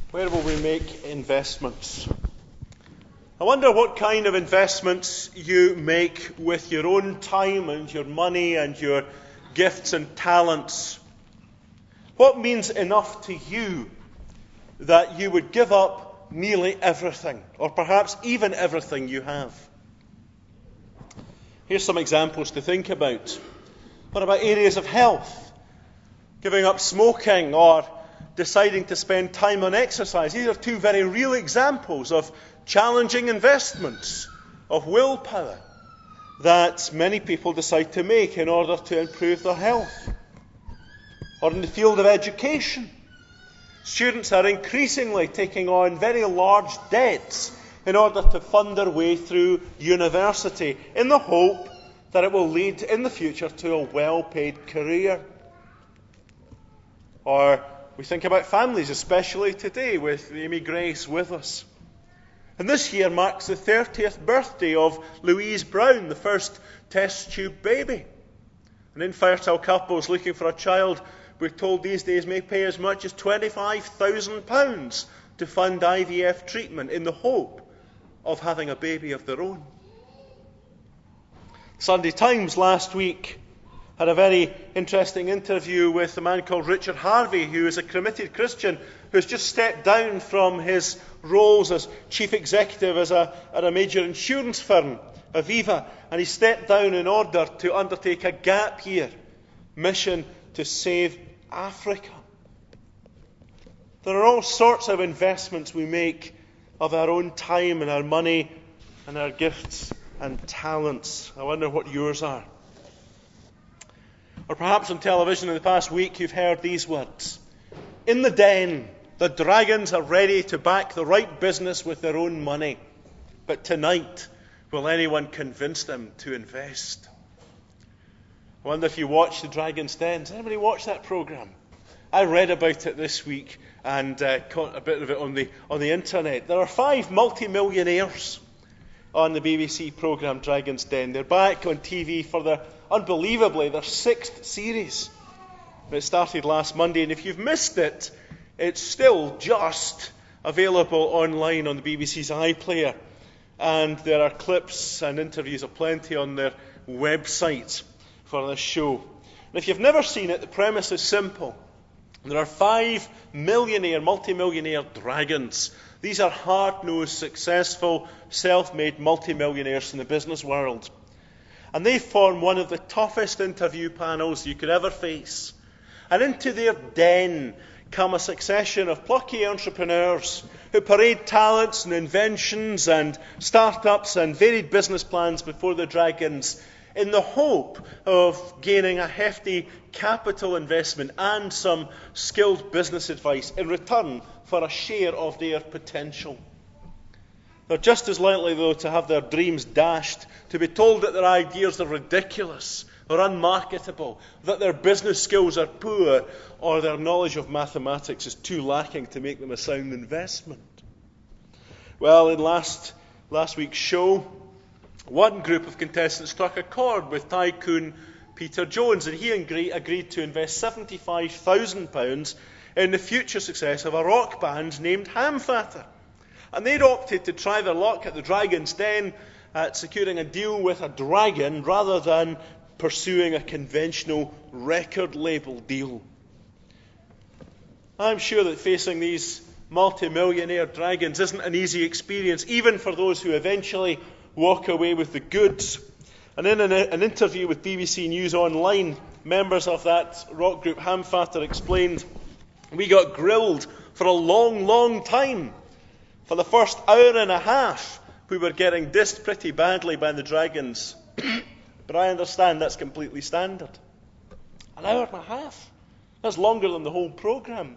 Where will we make investments? I wonder what kind of investments you make with your own time and your money and your gifts and talents. What means enough to you that you would give up nearly everything, or perhaps even everything you have? Here's some examples to think about. What about areas of health? Giving up smoking or deciding to spend time on exercise. These are two very real examples of challenging investments of willpower that many people decide to make in order to improve their health. Or in the field of education, students are increasingly taking on very large debts in order to fund their way through university in the hope that it will lead in the future to a well-paid career. Or we think about families, especially today with Amy Grace with us. And this year marks the 30th birthday of Louise Brown, the first test tube baby. And infertile couples looking for a child, we're told these days, may pay as much as £25,000 to fund IVF treatment in the hope of having a baby of their own. Sunday Times last week had a very interesting interview with a man called Richard Harvey, who is a committed Christian who's just stepped down from his roles as chief executive at a major insurance firm, Aviva, and he stepped down in order to undertake a gap year mission to save Africa. There are all sorts of investments we make of our own time and our money and our gifts and talents. I wonder what yours are. Or perhaps on television in the past week you've heard these words. In the den, the dragons are ready to back the right business with their own money. But tonight, will anyone convince them to invest? I wonder if you watch The Dragon's Den. Does anybody watch that programme? I read about it this week and caught a bit of it on the internet. There are 5 multi-millionaires on the BBC programme Dragon's Den. They're back on TV for their 6th series. It started last Monday, and if you've missed it, it's still just available online on the BBC's iPlayer. And there are clips and interviews aplenty on their website for this show. And if you've never seen it, the premise is simple. There are 5 multi-millionaire dragons. These are hard-nosed, successful, self-made multi-millionaires in the business world. And they form one of the toughest interview panels you could ever face. And into their den come a succession of plucky entrepreneurs who parade talents and inventions and startups and varied business plans before the dragons in the hope of gaining a hefty capital investment and some skilled business advice in return for a share of their potential. They're just as likely, though, to have their dreams dashed, to be told that their ideas are ridiculous or unmarketable, that their business skills are poor, or their knowledge of mathematics is too lacking to make them a sound investment. Well, in last week's show, one group of contestants struck a chord with tycoon Peter Jones, and he agreed to invest £75,000 in the future success of a rock band named Hamfatter. And they'd opted to try their luck at the Dragon's Den at securing a deal with a dragon rather than pursuing a conventional record label deal. I'm sure that facing these multi-millionaire dragons isn't an easy experience, even for those who eventually walk away with the goods. And in an interview with BBC News Online, members of that rock group Hamfatter explained, "We got grilled for a long, long time. For the first hour and a half, we were getting dissed pretty badly by the dragons. But I understand that's completely standard." An hour and a half? That's longer than the whole programme.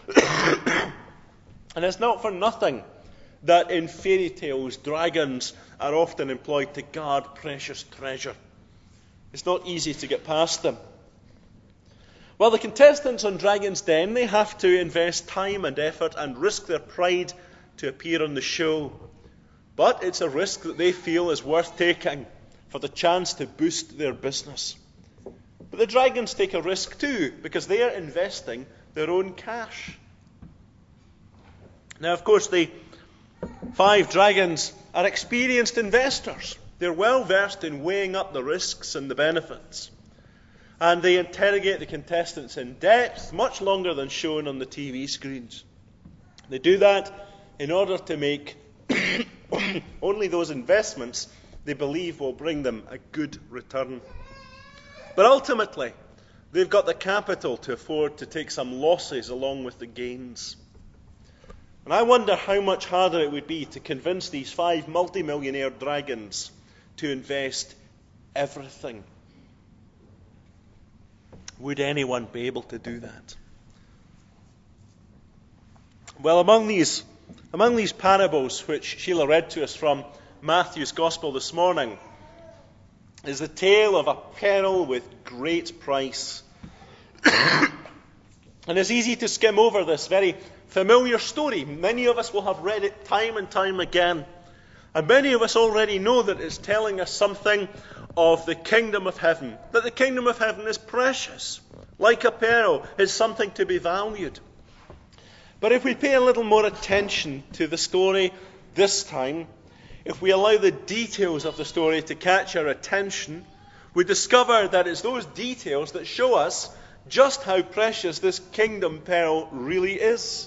And it's not for nothing that in fairy tales, dragons are often employed to guard precious treasure. It's not easy to get past them. Well, the contestants on Dragon's Den, they have to invest time and effort and risk their pride to appear on the show. But it's a risk that they feel is worth taking for the chance to boost their business. But the dragons take a risk too, because they are investing their own cash. Now, of course, the 5 dragons are experienced investors. They're well versed in weighing up the risks and the benefits. And they interrogate the contestants in depth, much longer than shown on the TV screens. They do that in order to make only those investments they believe will bring them a good return. But ultimately, they've got the capital to afford to take some losses along with the gains. And I wonder how much harder it would be to convince these 5 multimillionaire dragons to invest everything. Would anyone be able to do that? Well, among these parables which Sheila read to us from Matthew's Gospel this morning is the tale of a pearl with great price. And it's easy to skim over this very familiar story. Many of us will have read it time and time again. And many of us already know that it's telling us something of the kingdom of heaven. That the kingdom of heaven is precious. Like a pearl, it's something to be valued. But if we pay a little more attention to the story this time, if we allow the details of the story to catch our attention, we discover that it's those details that show us just how precious this kingdom pearl really is.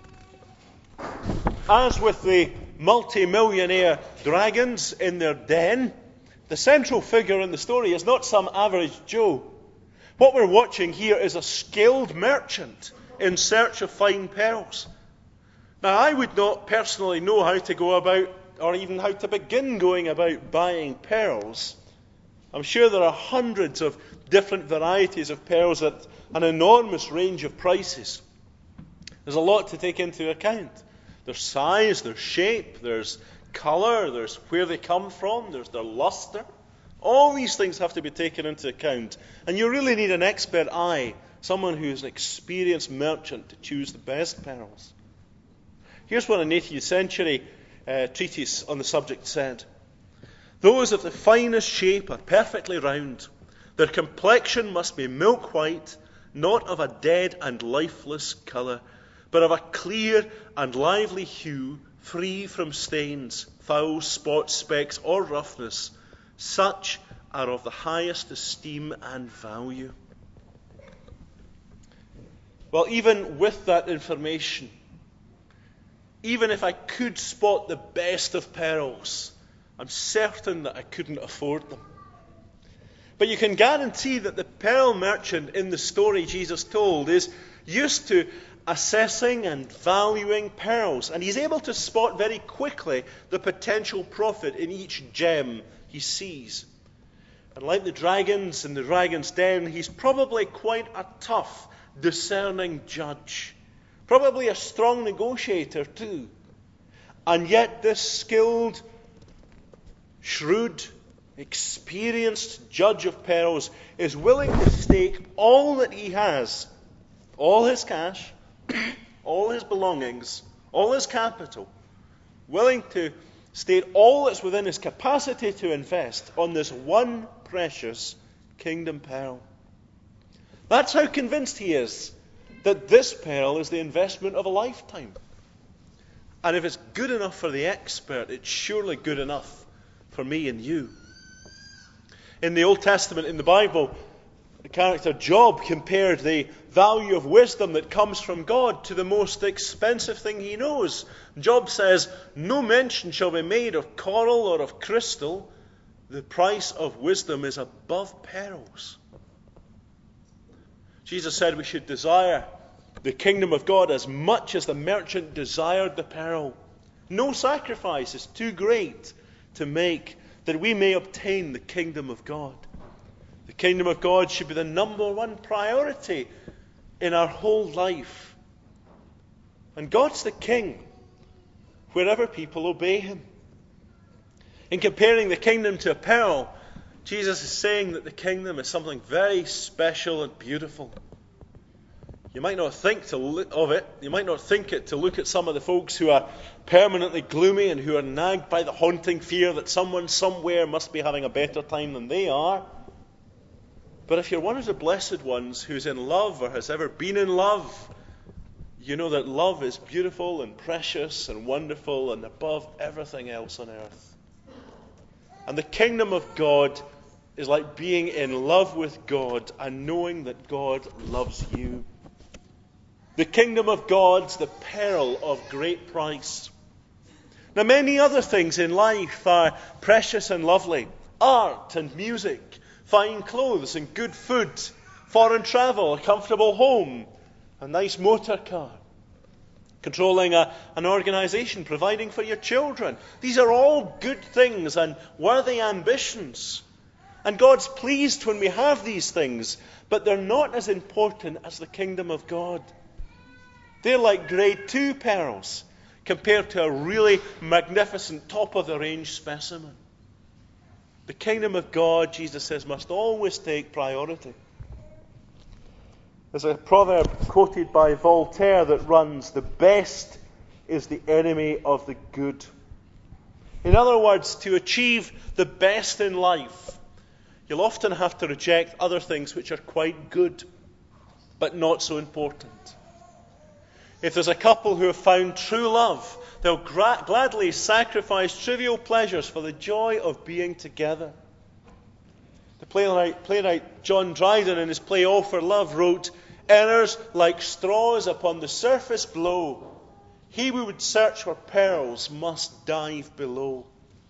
As with the multi-millionaire dragons in their den, the central figure in the story is not some average Joe. What we're watching here is a skilled merchant in search of fine pearls. Now, I would not personally know how to go about, or even how to begin going about buying pearls. I'm sure there are hundreds of different varieties of pearls at an enormous range of prices. There's a lot to take into account. There's size, there's shape, there's colour, there's where they come from, there's their lustre. All these things have to be taken into account. And you really need an expert eye, someone who is an experienced merchant to choose the best pearls. Here's what an 18th century treatise on the subject said. Those of the finest shape are perfectly round. Their complexion must be milk white, not of a dead and lifeless colour, but of a clear and lively hue, free from stains, fouls, spots, specks, or roughness. Such are of the highest esteem and value. Well, even with that information, even if I could spot the best of pearls, I'm certain that I couldn't afford them. But you can guarantee that the pearl merchant in the story Jesus told is used to assessing and valuing pearls. And he's able to spot very quickly the potential profit in each gem he sees. And like the dragons in the dragon's den, he's probably quite a tough, discerning judge. Probably a strong negotiator too. And yet this skilled, shrewd, experienced judge of pearls is willing to stake all that he has, all his cash, all his belongings, all his capital, willing to stake all that's within his capacity to invest on this one precious kingdom pearl. That's how convinced he is that this pearl is the investment of a lifetime. And if it's good enough for the expert, it's surely good enough for me and you. In the Old Testament, in the Bible, the character Job compared the value of wisdom that comes from God to the most expensive thing he knows. Job says, "No mention shall be made of coral or of crystal. The price of wisdom is above pearls." Jesus said we should desire the kingdom of God as much as the merchant desired the pearl. No sacrifice is too great to make that we may obtain the kingdom of God. The kingdom of God should be the number one priority in our whole life. And God's the king wherever people obey him. In comparing the kingdom to a pearl, Jesus is saying that the kingdom is something very special and beautiful. You might not think of it. You might not think it to look at some of the folks who are permanently gloomy and who are nagged by the haunting fear that someone somewhere must be having a better time than they are. But if you're one of the blessed ones who's in love or has ever been in love, you know that love is beautiful and precious and wonderful and above everything else on earth. And the kingdom of God is like being in love with God and knowing that God loves you. The kingdom of God's the pearl of great price. Now, many other things in life are precious and lovely. Art and music, fine clothes and good food, foreign travel, a comfortable home, a nice motor car, controlling an organization, providing for your children. These are all good things and worthy ambitions. And God's pleased when we have these things, but they're not as important as the kingdom of God. They're like grade 2 pearls compared to a really magnificent top-of-the-range specimen. The kingdom of God, Jesus says, must always take priority. There's a proverb quoted by Voltaire that runs, "The best is the enemy of the good." In other words, to achieve the best in life, you'll often have to reject other things which are quite good, but not so important. If there's a couple who have found true love, they'll gladly sacrifice trivial pleasures for the joy of being together. The playwright John Dryden, in his play All for Love, wrote, "Errors like straws upon the surface blow. He who would search for pearls must dive below."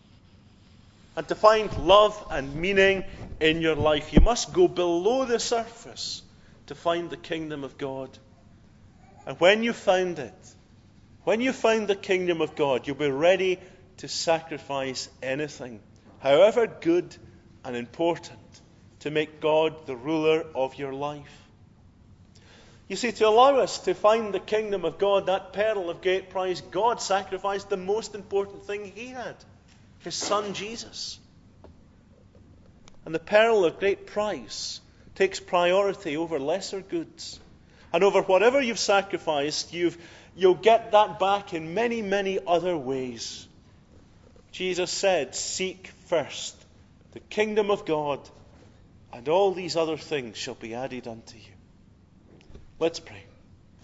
And to find love and meaning in your life, you must go below the surface to find the kingdom of God. And when you find it, when you find the kingdom of God, you'll be ready to sacrifice anything, however good and important, to make God the ruler of your life. You see, to allow us to find the kingdom of God, that pearl of great price, God sacrificed the most important thing He had, His Son Jesus. And the pearl of great price takes priority over lesser goods. And over whatever you've sacrificed, you'll get that back in many, many other ways. Jesus said, "Seek first the kingdom of God, and all these other things shall be added unto you." Let's pray.